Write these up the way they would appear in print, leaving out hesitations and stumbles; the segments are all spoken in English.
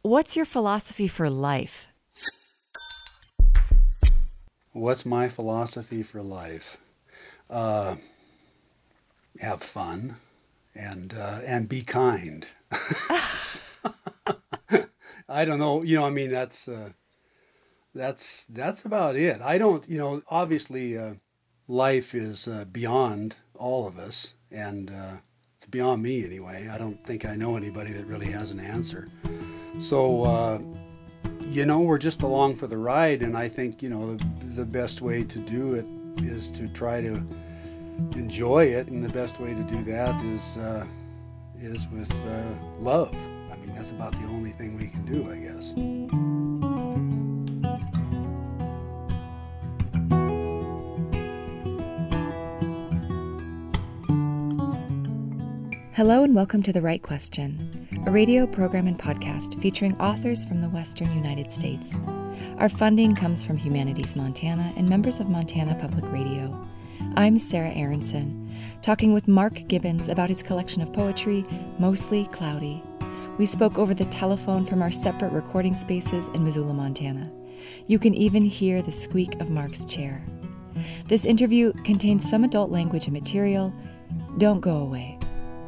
What's your philosophy for life? What's my philosophy for life? Have fun and be kind. I don't know. That's about it. I don't. Obviously, life is beyond all of us, and it's beyond me anyway. I don't think I know anybody that really has an answer. So, we're just along for the ride, and I think, the best way to do it is to try to enjoy it, and the best way to do that is with love. I mean, that's about the only thing we can do, I guess. Hello and welcome to The Right Question, a radio program and podcast featuring authors from the Western United States. Our funding comes from Humanities Montana and members of Montana Public Radio. I'm Sarah Aronson, talking with Mark Gibbons about his collection of poetry, Mostly Cloudy. We spoke over the telephone from our separate recording spaces in Missoula, Montana. You can even hear the squeak of Mark's chair. This interview contains some adult language and material. Don't go away.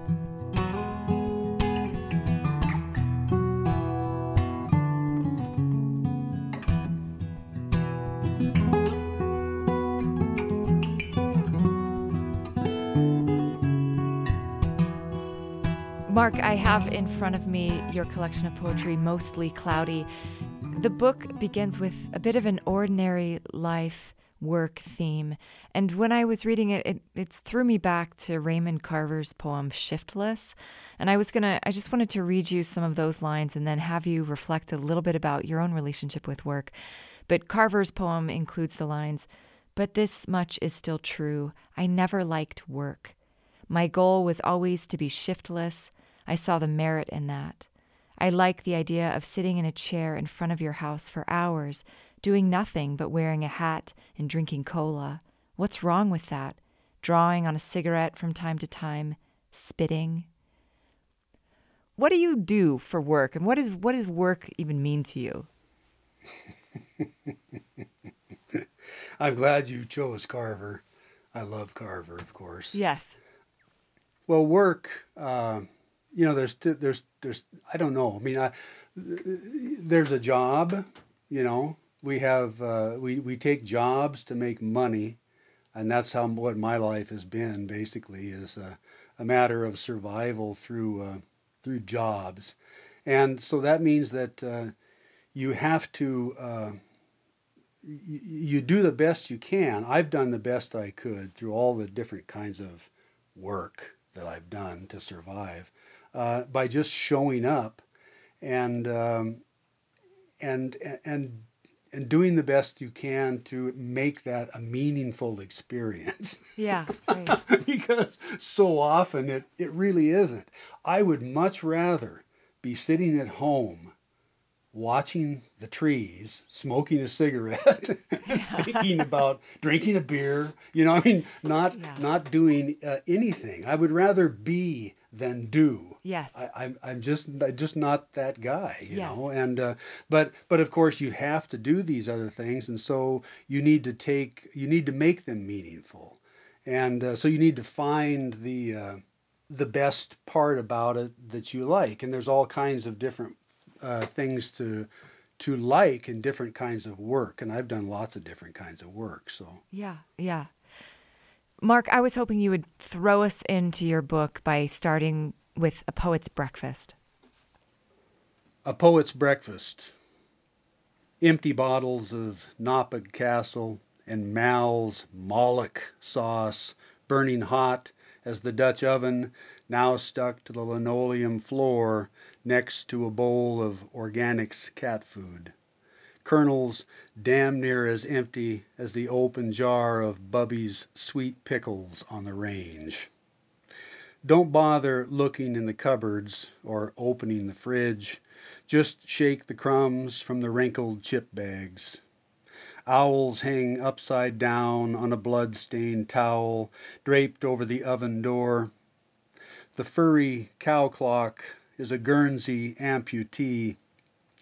Mark, I have in front of me your collection of poetry, Mostly Cloudy. The book begins with a bit of an ordinary life work theme. And when I was reading it, it threw me back to Raymond Carver's poem, Shiftless. And I just wanted to read you some of those lines and then have you reflect a little bit about your own relationship with work. But Carver's poem includes the lines, "But this much is still true. I never liked work. My goal was always to be shiftless. I saw the merit in that. I like the idea of sitting in a chair in front of your house for hours, doing nothing but wearing a hat and drinking cola. What's wrong with that? Drawing on a cigarette from time to time, spitting." What do you do for work, and what does work even mean to you? I'm glad you chose Carver. I love Carver, of course. Yes. Well, work. There's I don't know. I mean, there's a job. We have we take jobs to make money, and that's what my life has been. Basically, is a matter of survival through jobs, and so that means that you have to. You do the best you can. I've done the best I could through all the different kinds of work that I've done to survive. By just showing up and doing the best you can to make that a meaningful experience. Yeah, right. Because so often it really isn't. I would much rather be sitting at home watching the trees, smoking a cigarette, thinking about drinking a beer, not doing anything. I would rather be than do. Yes. I'm just not that guy, Yes. know. And but of course you have to do these other things, and so you need to make them meaningful, and so you need to find the best part about it that you like, and there's all kinds of different things to like in different kinds of work, and I've done lots of different kinds of work. So yeah. Mark, I was hoping you would throw us into your book by starting with A Poet's Breakfast. A Poet's Breakfast. Empty bottles of Noppig Castle and Mal's Moloch sauce, burning hot as the Dutch oven, now stuck to the linoleum floor next to a bowl of organics cat food. Kernels damn near as empty as the open jar of Bubby's sweet pickles on the range. Don't bother looking in the cupboards or opening the fridge. Just shake the crumbs from the wrinkled chip bags. Owls hang upside down on a blood-stained towel draped over the oven door. The furry cow clock is a Guernsey amputee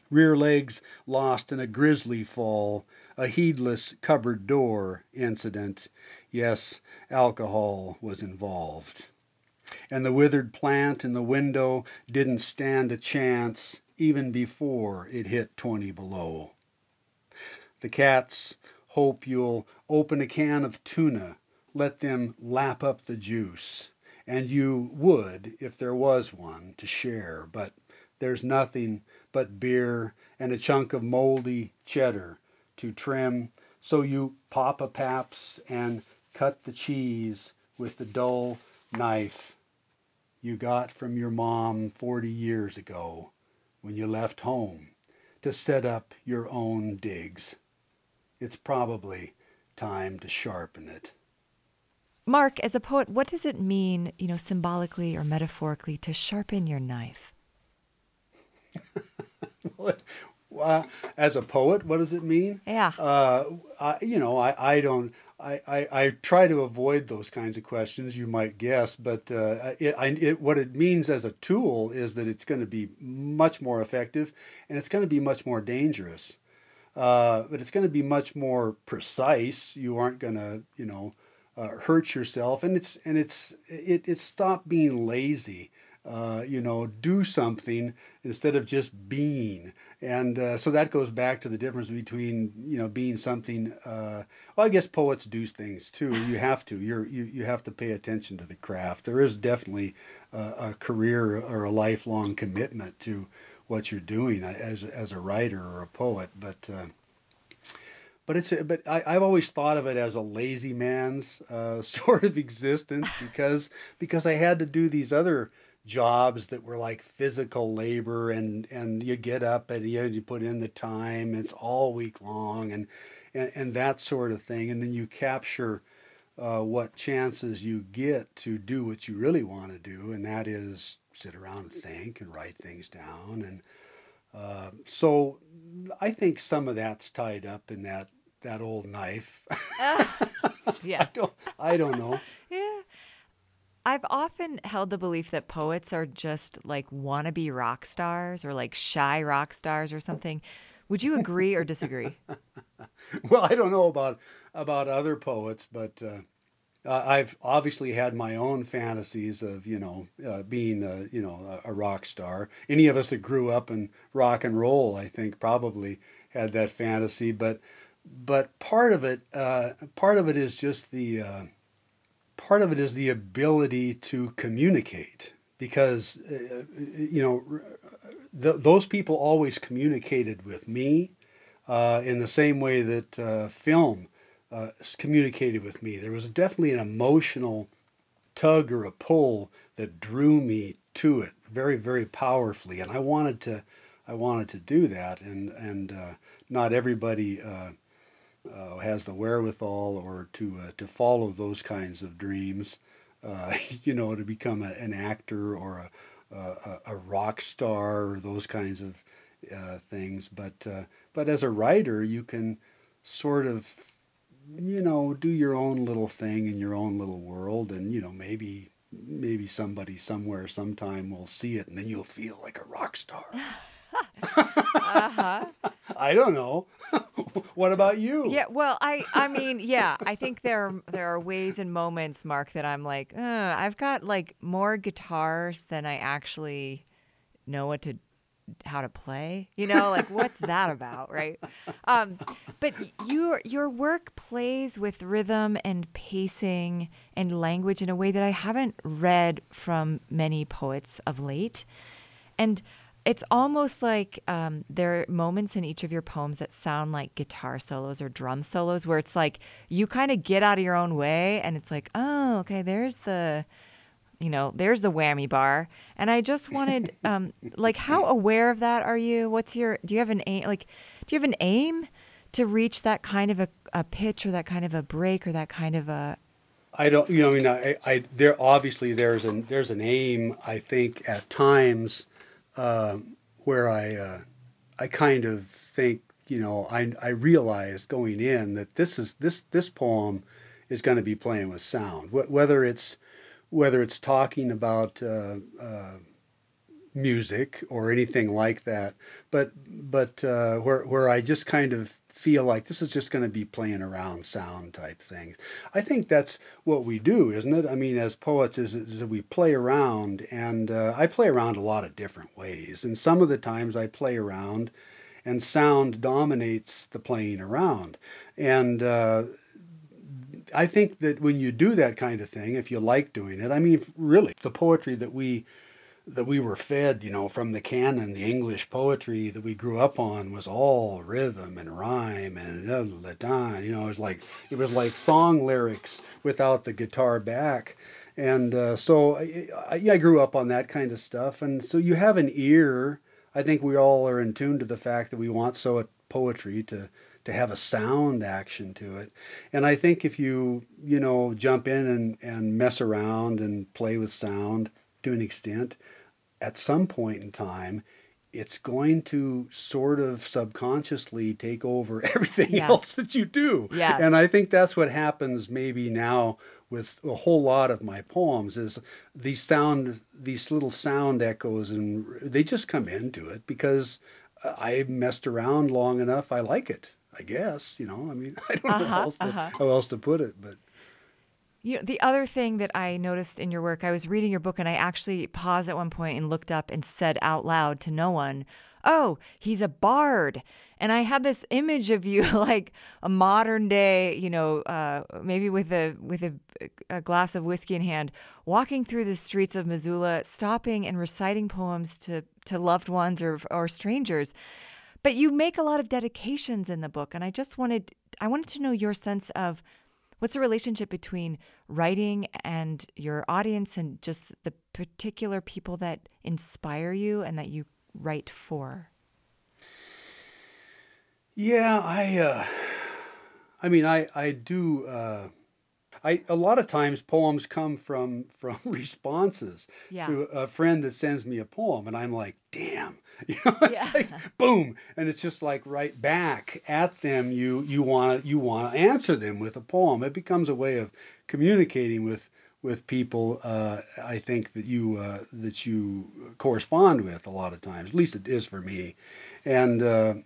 Rear legs lost in a grisly fall, a heedless cupboard door incident. Yes, alcohol was involved. And the withered plant in the window didn't stand a chance even before it hit 20 below. The cats hope you'll open a can of tuna, let them lap up the juice, and you would if there was one to share, but there's nothing but beer and a chunk of moldy cheddar to trim, so you pop a Pabst and cut the cheese with the dull knife you got from your mom 40 years ago when you left home to set up your own digs. It's probably time to sharpen it. Mark, as a poet, what does it mean, symbolically or metaphorically, to sharpen your knife? As a poet, what does it mean? Yeah. I don't. I try to avoid those kinds of questions. You might guess, but what it means as a tool is that it's going to be much more effective, and it's going to be much more dangerous. But it's going to be much more precise. You aren't going to, hurt yourself, and it's stop being lazy. Do something instead of just being. And so that goes back to the difference between, being something. Well, I guess poets do things too. You have to. You have to pay attention to the craft. There is definitely a career or a lifelong commitment to what you're doing as a writer or a poet. But I've always thought of it as a lazy man's sort of existence because I had to do these other jobs that were like physical labor, and you get up and you put in the time. It's all week long, and that sort of thing, and then you capture what chances you get to do what you really want to do, and that is sit around and think and write things down. And so I think some of that's tied up in that old knife. Yes. I don't know. Yeah. I've often held the belief that poets are just like wannabe rock stars or like shy rock stars or something. Would you agree or disagree? Well, I don't know about other poets, but I've obviously had my own fantasies of being a rock star. Any of us that grew up in rock and roll, I think, probably had that fantasy. But part of it is just the part of it is the ability to communicate, because those people always communicated with me in the same way that film communicated with me. There was definitely an emotional tug or a pull that drew me to it very, very powerfully, and I wanted to do that, and not everybody has the wherewithal or to follow those kinds of dreams, to become an actor or a rock star or those kinds of things. But as a writer, you can sort of do your own little thing in your own little world, and maybe somebody somewhere sometime will see it, and then you'll feel like a rock star. Uh-huh. I don't know. What about you? Yeah, well, I mean, yeah, I think there are ways and moments, Mark, that I'm like, I've got like more guitars than I actually know how to play. Like what's that about, right? But your work plays with rhythm and pacing and language in a way that I haven't read from many poets of late, and it's almost like there are moments in each of your poems that sound like guitar solos or drum solos, where it's like you kind of get out of your own way, and it's like, oh, okay, there's the whammy bar. And I just wanted, like, how aware of that are you? Do you have an aim? Like, do you have an aim to reach that kind of a pitch or that kind of a break or that kind of a? I don't, there obviously there's an aim, I think, at times. Where I kind of think, I realized going in that this poem is going to be playing with sound, whether it's talking about music or anything like that, but where I just kind of feel like this is just going to be playing around sound type things. I think that's what we do, isn't it? I mean, as poets, is that we play around, and I play around a lot of different ways. And some of the times I play around, and sound dominates the playing around. And I think that when you do that kind of thing, if you like doing it, I mean, really, the poetry that we were fed, from the canon, the English poetry that we grew up on was all rhythm and rhyme and it was like song lyrics without the guitar back. And so I grew up on that kind of stuff. And so you have an ear. I think we all are in tune to the fact that we want poetry to have a sound action to it. And I think if you jump in and mess around and play with sound to an extent, at some point in time, it's going to sort of subconsciously take over everything else that you do. Yes. And I think that's what happens maybe now with a whole lot of my poems is these little sound echoes, and they just come into it because I messed around long enough. I like it, I guess. I mean, I don't know how else to put it, but. The other thing that I noticed in your work, I was reading your book and I actually paused at one point and looked up and said out loud to no one, "Oh, he's a bard." And I had this image of you like a modern day, maybe with a glass of whiskey in hand, walking through the streets of Missoula, stopping and reciting poems to loved ones or strangers. But you make a lot of dedications in the book, and I wanted to know your sense of what's the relationship between writing and your audience and just the particular people that inspire you and that you write for? Yeah, I mean, I do. A lot of times poems come from responses to a friend that sends me a poem, and I'm like, damn, it's like boom, and it's just like right back at them. You want to answer them with a poem. It becomes a way of communicating with people. I think that you correspond with a lot of times. At least it is for me, and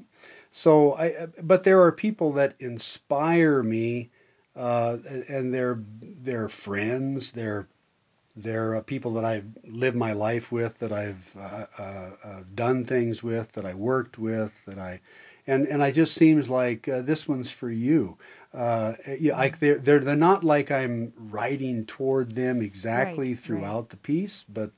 but there are people that inspire me. And they're friends. They're people that I've lived my life with, that I've done things with, that I worked with, and I just seems like this one's for you. They're not like I'm writing toward them exactly throughout the piece, but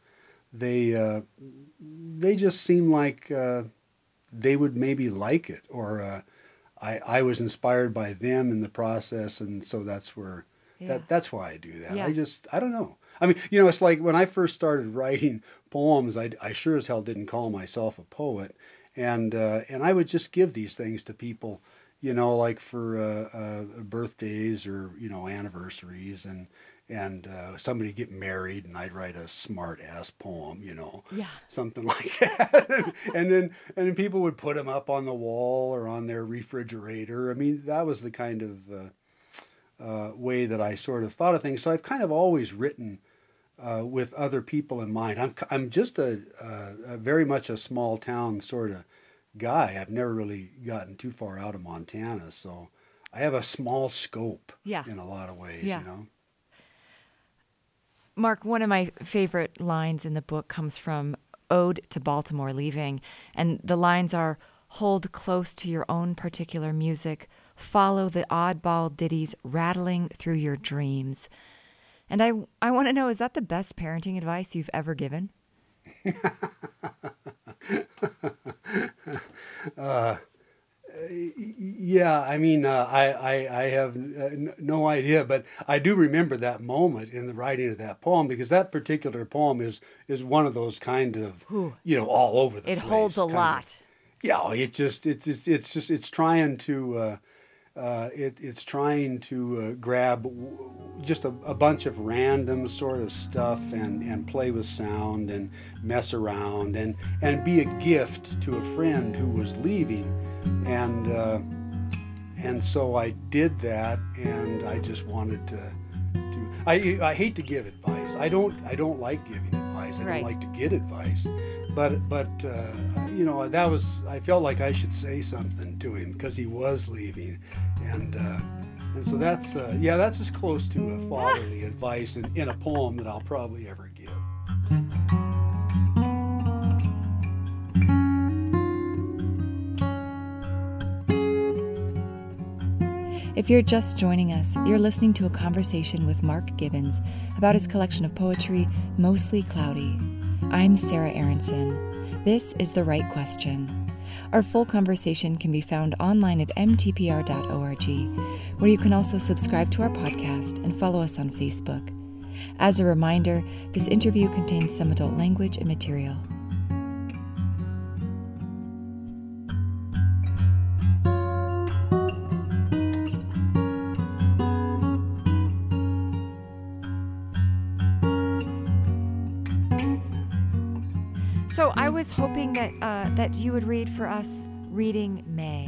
they just seem like they would maybe like it, or I was inspired by them in the process, and so that's where that's why I do that. Yeah. I don't know. I mean, it's like when I first started writing poems, I sure as hell didn't call myself a poet, and I would just give these things to people, like for birthdays or anniversaries, and somebody get married, and I'd write a smart ass poem, something like that. and then people would put them up on the wall or on their refrigerator. I mean, that was the kind of way that I sort of thought of things. So I've kind of always written with other people in mind. I'm just a very much a small town sort of guy. I've never really gotten too far out of Montana, so I have a small scope in a lot of ways, Mark, one of my favorite lines in the book comes from Ode to Baltimore Leaving, and the lines are, "Hold close to your own particular music, follow the oddball ditties rattling through your dreams." And I want to know, is that the best parenting advice you've ever given? Yeah, I mean, I have no idea, but I do remember that moment in the writing of that poem, because that particular poem is one of those kind of, all over the place. It holds a lot. It's trying to it's trying to grab just a bunch of random sort of stuff and play with sound and mess around and be a gift to a friend who was leaving, and so I did that, and I just wanted to I hate to give advice. I don't like giving advice. advice. I don't Right. like to get advice, but that was, I felt like I should say something to him because he was leaving, and so that's as close to a fatherly advice in a poem that I'll probably ever give. If you're just joining us, you're listening to a conversation with Mark Gibbons about his collection of poetry, Mostly Cloudy. I'm Sarah Aronson. This is The Right Question. Our full conversation can be found online at mtpr.org, where you can also subscribe to our podcast and follow us on Facebook. As a reminder, this interview contains some adult language and material. So I was hoping that you would read for us Reading May.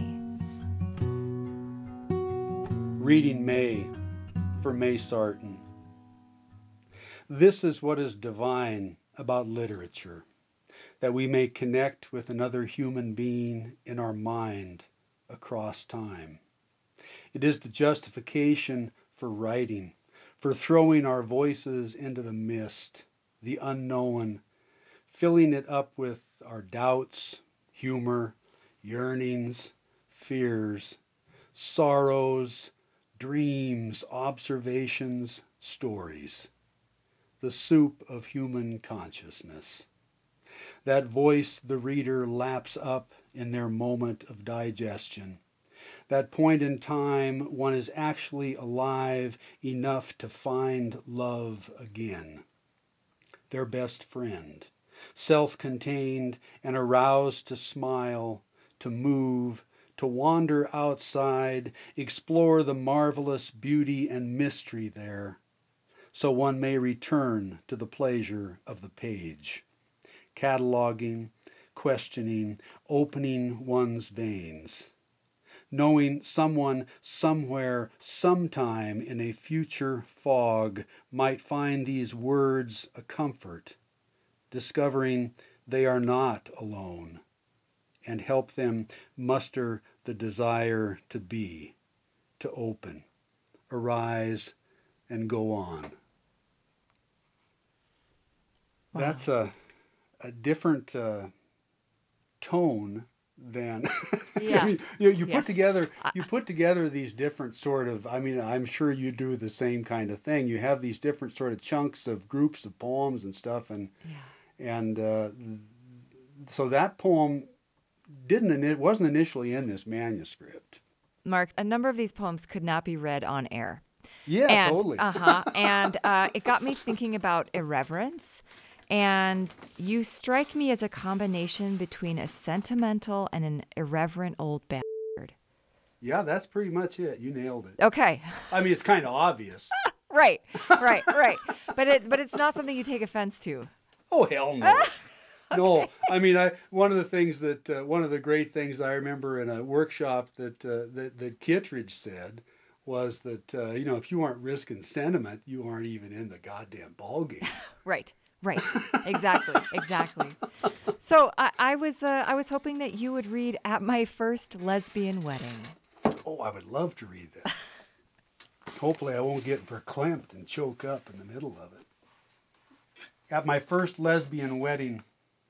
Reading May for May Sarton. This is what is divine about literature, that we may connect with another human being in our mind across time. It is the justification for writing, for throwing our voices into the mist, the unknown, filling it up with our doubts, humor, yearnings, fears, sorrows, dreams, observations, stories. The soup of human consciousness. That voice the reader laps up in their moment of digestion. That point in time one is actually alive enough to find love again. Their best friend. Self-contained and aroused to smile, to move, to wander outside, explore the marvelous beauty and mystery there, so one may return to the pleasure of the page, cataloging, questioning, opening one's veins, knowing someone somewhere sometime in a future fog might find these words a comfort, discovering they are not alone, and help them muster the desire to be, to open, arise, and go on. Wow. That's a different tone than Yes. I mean, you Yes. put together these different sort of, I mean, I'm sure you do the same kind of thing. You have these different sort of chunks of groups of poems and stuff, and so that poem wasn't initially in this manuscript. Mark, a number of these poems could not be read on air. Yeah, totally. And it got me thinking about irreverence. And you strike me as a combination between a sentimental and an irreverent old bastard. Yeah, that's pretty much it. You nailed it. Okay. I mean, it's kind of obvious. Right. But it's not something you take offense to. Oh, hell no. No, I mean, one of the great things I remember in a workshop that Kittredge said was that if you aren't risking sentiment, you aren't even in the goddamn ball game. Right. Exactly. So I was hoping that you would read At My First Lesbian Wedding. Oh, I would love to read that. Hopefully, I won't get verklempt and choke up in the middle of it. At my first lesbian wedding.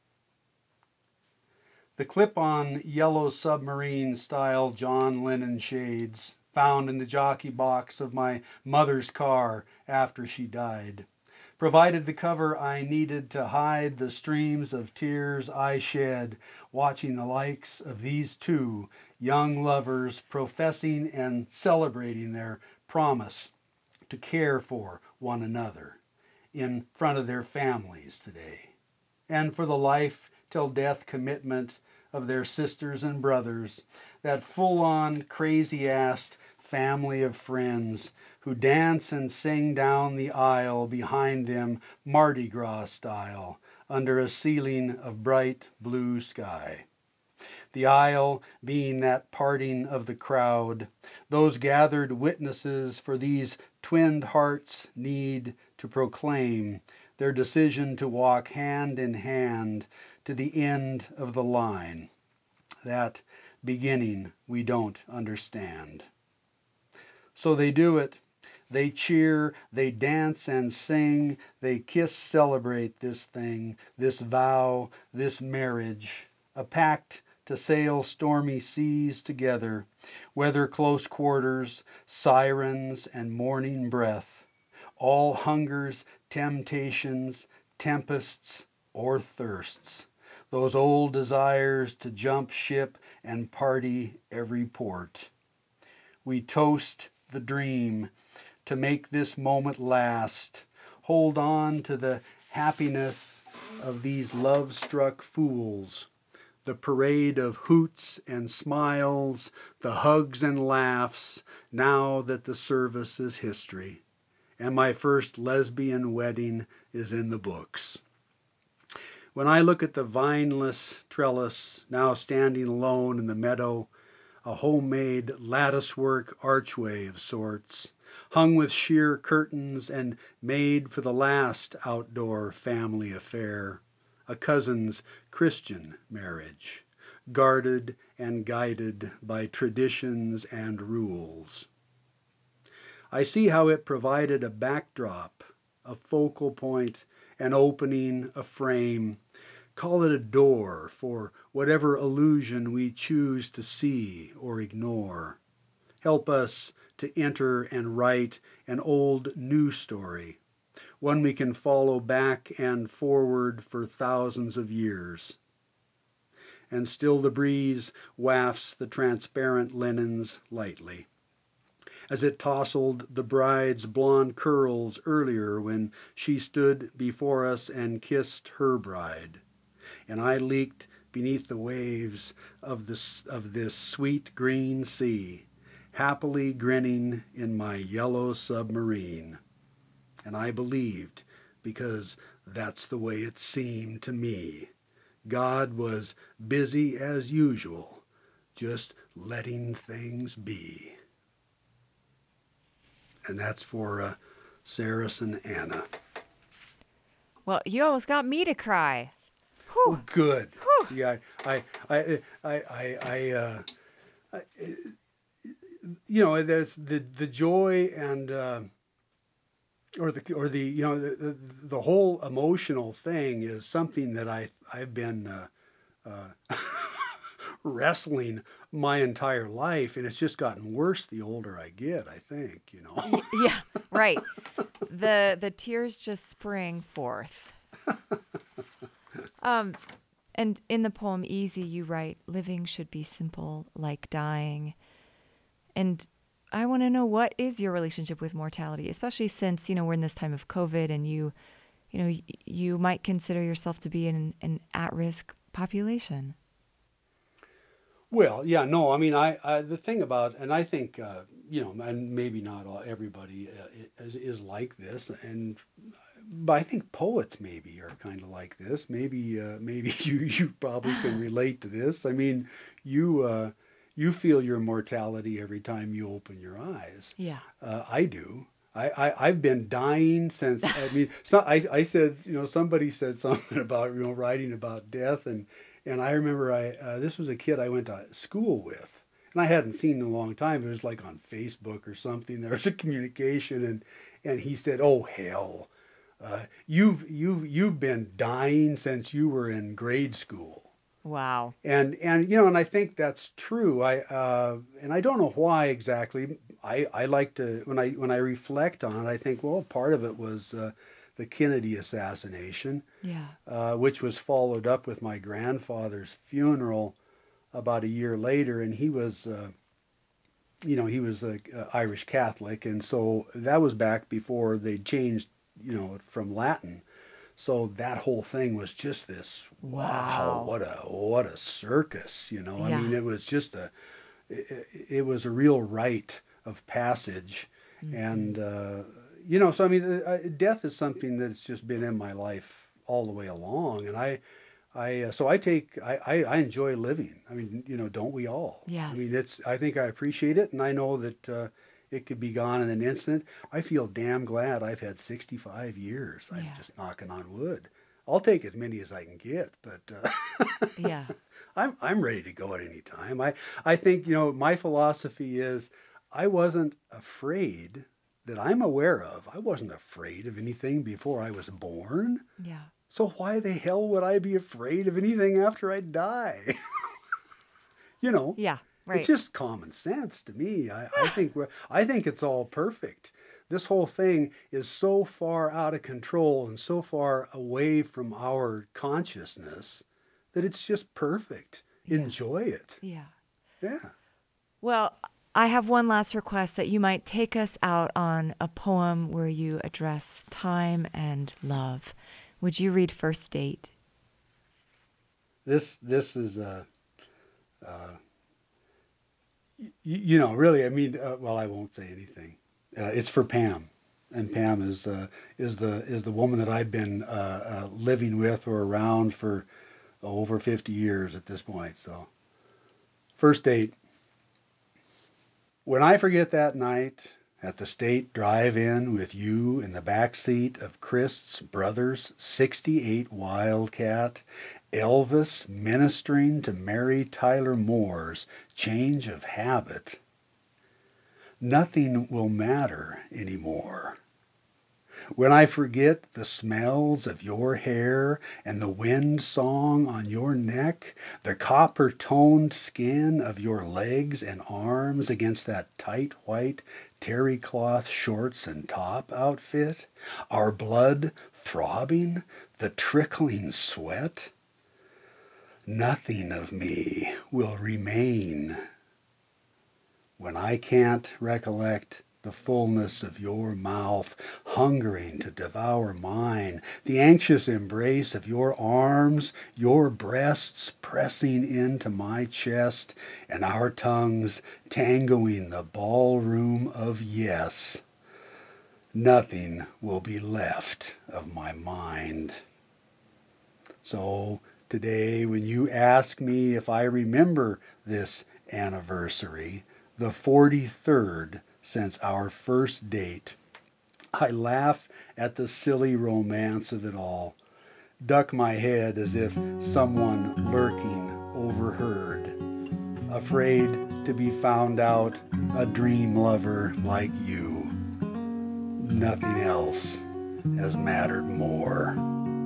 The clip-on yellow submarine-style John Lennon shades found in the jockey box of my mother's car after she died provided the cover I needed to hide the streams of tears I shed watching the likes of these two young lovers professing and celebrating their promise to care for one another in front of their families today, and for the life till death commitment of their sisters and brothers, that full-on crazy-assed family of friends who dance and sing down the aisle behind them Mardi Gras style under a ceiling of bright blue sky. The aisle being that parting of the crowd, those gathered witnesses for these twinned hearts need to proclaim their decision to walk hand in hand to the end of the line. That beginning we don't understand. So they do it. They cheer, they dance and sing, they kiss, celebrate this thing, this vow, this marriage, a pact to sail stormy seas together, weather close quarters, sirens and morning breath, all hungers, temptations, tempests, or thirsts, those old desires to jump ship and party every port. We toast the dream to make this moment last. Hold on to the happiness of these love-struck fools, the parade of hoots and smiles, the hugs and laughs, now that the service is history, and my first lesbian wedding is in the books. When I look at the vineless trellis now standing alone in the meadow, a homemade lattice-work archway of sorts, hung with sheer curtains and made for the last outdoor family affair, a cousin's Christian marriage, guarded and guided by traditions and rules. I see how it provided a backdrop, a focal point, an opening, a frame, call it a door for whatever illusion we choose to see or ignore. Help us to enter and write an old new story, one we can follow back and forward for thousands of years. And still the breeze wafts the transparent linens lightly, as it tousled the bride's blonde curls earlier when she stood before us and kissed her bride, and I leaked beneath the waves of this sweet green sea, happily grinning in my yellow submarine. And I believed, because that's the way it seemed to me. God was busy as usual, just letting things be. And that's for Saracen Anna. Well, you almost got me to cry. Whew. Oh, good. Whew. See, you know, there's the joy and or the you know the whole emotional thing is something that I've been wrestling my entire life, and it's just gotten worse the older I get, I think, you know. Yeah, right. The tears just spring forth. And in the poem Easy, you write, living should be simple like dying. And I want to know, what is your relationship with mortality, especially since, we're in this time of COVID and you might consider yourself to be in an at-risk population. Well, yeah, no, I mean, I the thing about, and I think, and maybe not everybody is like this, but I think poets maybe are kind of like this. Maybe you probably can relate to this. I mean, you feel your mortality every time you open your eyes. Yeah. I do. I've been dying since, I mean, I said, somebody said something about, writing about death. And I remember this was a kid I went to school with, and I hadn't seen in a long time. It was like on Facebook or something. There was a communication, and he said, "Oh, hell, you've been dying since you were in grade school." Wow. And and I think that's true. And I don't know why exactly. I like to, when I reflect on it, I think, well, part of it was the Kennedy assassination, which was followed up with my grandfather's funeral about a year later, and he was a Irish Catholic, and so that was back before they changed, from Latin. So that whole thing was just this, wow, what a circus, Yeah. I mean, it was just it was a real rite of passage. Mm-hmm. And, so I mean, death is something that's just been in my life all the way along. And I enjoy living. I mean, don't we all? Yes. I mean, I think I appreciate it. And I know that it could be gone in an instant. I feel damn glad I've had 65 years. I'm Yeah. just knocking on wood. I'll take as many as I can get, but Yeah. I'm ready to go at any time. I think, my philosophy is I wasn't afraid that I'm aware of. I wasn't afraid of anything before I was born. Yeah. So why the hell would I be afraid of anything after I die? Yeah. Right. It's just common sense to me. I think it's all perfect. This whole thing is so far out of control and so far away from our consciousness that it's just perfect. Yeah. Enjoy it. Yeah. Yeah. Well, I have one last request that you might take us out on a poem where you address time and love. Would you read First Date? This is really. I mean, well, I won't say anything. It's for Pam, and Pam is the woman that I've been living with or around for over 50 years at this point. So, First Date. When I forget that night at the State Drive-In with you in the back seat of Christ's brother's '68 Wildcat, Elvis ministering to Mary Tyler Moore's Change of Habit, nothing will matter anymore. When I forget the smells of your hair and the wind song on your neck, the copper-toned skin of your legs and arms against that tight white terry cloth shorts and top outfit, our blood throbbing, the trickling sweat, nothing of me will remain. When I can't recollect the fullness of your mouth hungering to devour mine, the anxious embrace of your arms, your breasts pressing into my chest, and our tongues tangoing the ballroom of yes, nothing will be left of my mind. So today, when you ask me if I remember this anniversary, the 43rd since our first date, I laugh at the silly romance of it all, duck my head as if someone lurking overheard, afraid to be found out a dream lover like you. Nothing else has mattered more.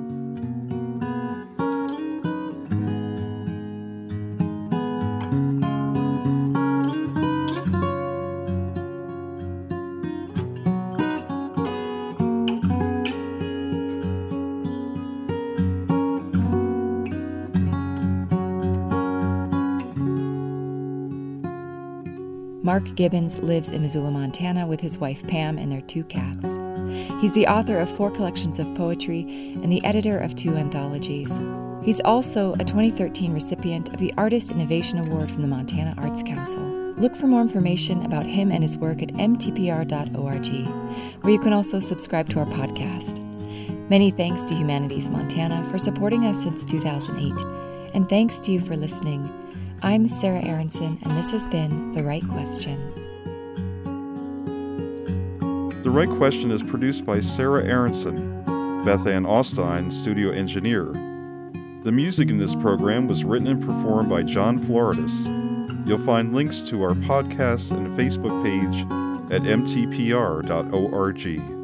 Mark Gibbons lives in Missoula, Montana with his wife Pam and their 2 cats. He's the author of 4 collections of poetry and the editor of 2 anthologies. He's also a 2013 recipient of the Artist Innovation Award from the Montana Arts Council. Look for more information about him and his work at mtpr.org, where you can also subscribe to our podcast. Many thanks to Humanities Montana for supporting us since 2008, and thanks to you for listening. I'm Sarah Aronson, and this has been The Right Question. The Right Question is produced by Sarah Aronson, Beth Ann Austin, studio engineer. The music in this program was written and performed by John Floridis. You'll find links to our podcast and Facebook page at mtpr.org.